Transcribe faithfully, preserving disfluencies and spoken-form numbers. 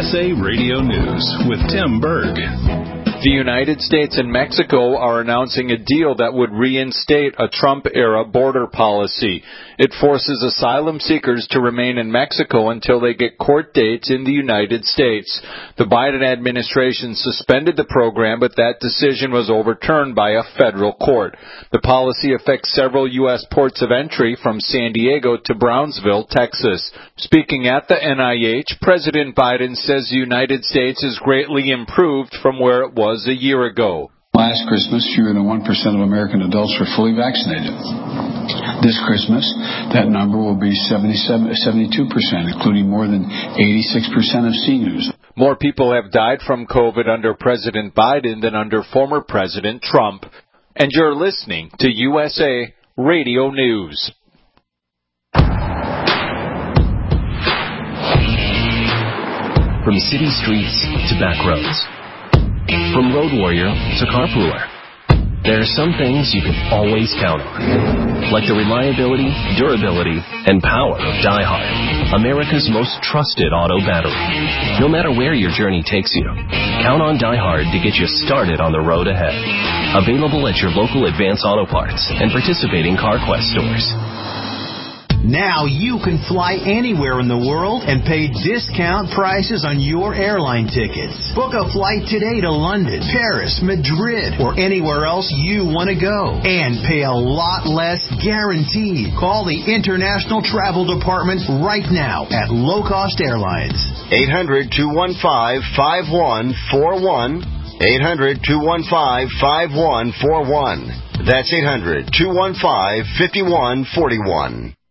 S A Radio News with Tim Berg. The United States and Mexico are announcing a deal that would reinstate a Trump-era border policy. It forces asylum seekers to remain in Mexico until they get court dates in the United States. The Biden administration suspended the program, but that decision was overturned by a federal court. The policy affects several U S ports of entry from San Diego to Brownsville, Texas. Speaking at the N I H, President Biden says the United States is greatly improved from where it was a year ago. Last Christmas, fewer than one percent of American adults were fully vaccinated. This Christmas, that number will be seventy-seven, seventy-two percent, including more than eighty-six percent of seniors. More people have died from COVID under President Biden than under former President Trump. And you're listening to U S A Radio News. From city streets to back roads. From road warrior to carpooler. There are some things you can always count on, like the reliability, durability, and power of DieHard, America's most trusted auto battery. No matter where your journey takes you, count on DieHard to get you started on the road ahead. Available at your local Advance Auto Parts and participating CarQuest stores. Now you can fly anywhere in the world and pay discount prices on your airline tickets. Book a flight today to London, Paris, Madrid, or anywhere else you want to go. And pay a lot less guaranteed. Call the International Travel Department right now at Low Cost Airlines. eight hundred, two one five, five one four one. eight hundred, two one five, five one four one. That's eight hundred, two one five, five one four one.